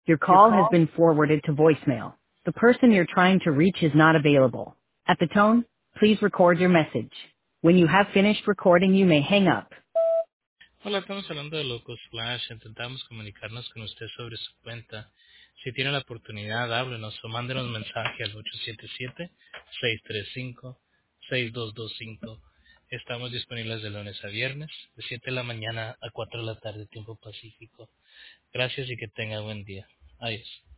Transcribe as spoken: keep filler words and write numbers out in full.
Your call has been forwarded to voicemail. The person you're trying to reach is not available. At the tone, please record your message. When you have finished recording, you may hang up. Hola, estamos hablando de Locos Flash. Intentamos comunicarnos con usted sobre su cuenta. Si tiene la oportunidad, háblenos o mándenos mensaje al ocho siete siete, seis tres cinco, seis dos dos cinco. Estamos disponibles de lunes a viernes, de siete de la mañana a cuatro de la tarde, tiempo pacífico. Gracias y que tenga buen día. Adiós.